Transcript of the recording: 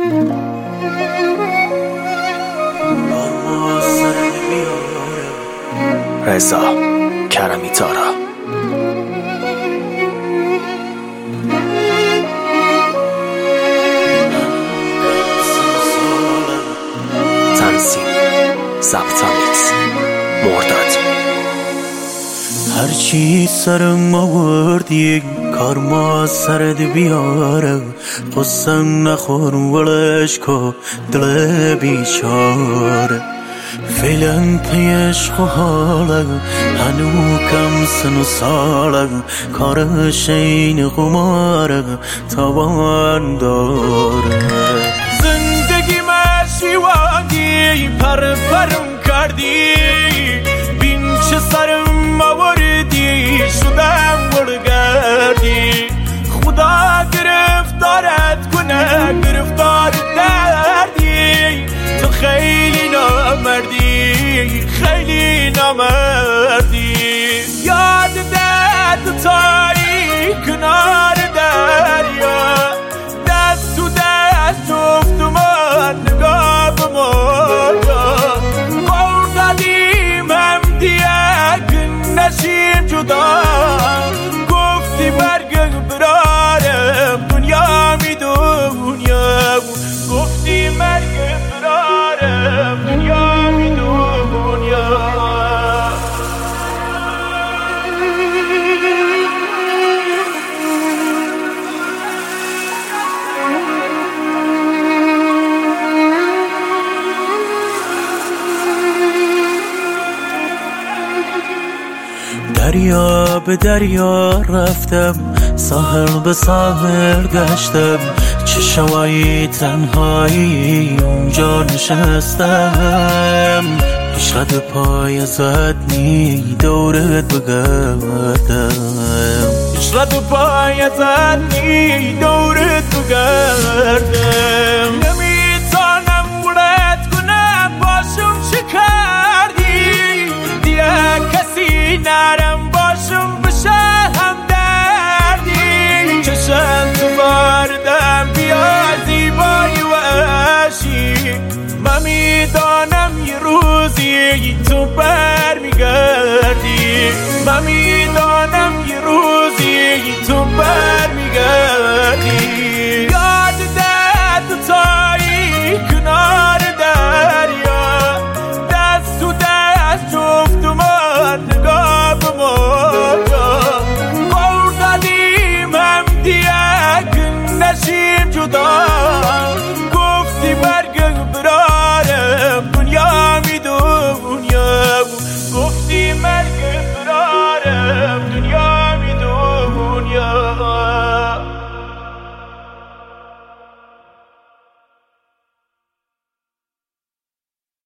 رضا کرمی تارا. تنظیم ضبط‌آمیز مرداد. هرچی سرم آوردی کار ما سرت بیاره، قسم نخور ولش کو دل بیچاره. فعلا پی عشق و حاله هنو کم سن و ساله، کارش این قماره تاوان داره. زندگی مشیوانی پر پرم کردی، بین چه سرم آوردی شدم برگردی. خدا گرفتارت کنه گرفتار دردی، تو خیلی نامردی خیلی نامردی. یاد دست تایی کنار دریا، دست تو دست جفت من نگاه به مایا. قول دادیم هم دیگه نشیم جدا، گفتی برگه برارم دنیا می دنیا، گفتی مرگ برارم دنیا می دنیا. دریا به دریا رفتم، ساحل به ساحل گشتم، چشمای تنهایی اونجا نشستم. عشقت پای زدنی دورت بگردم، عشقت پای زدنی دورت بگردم.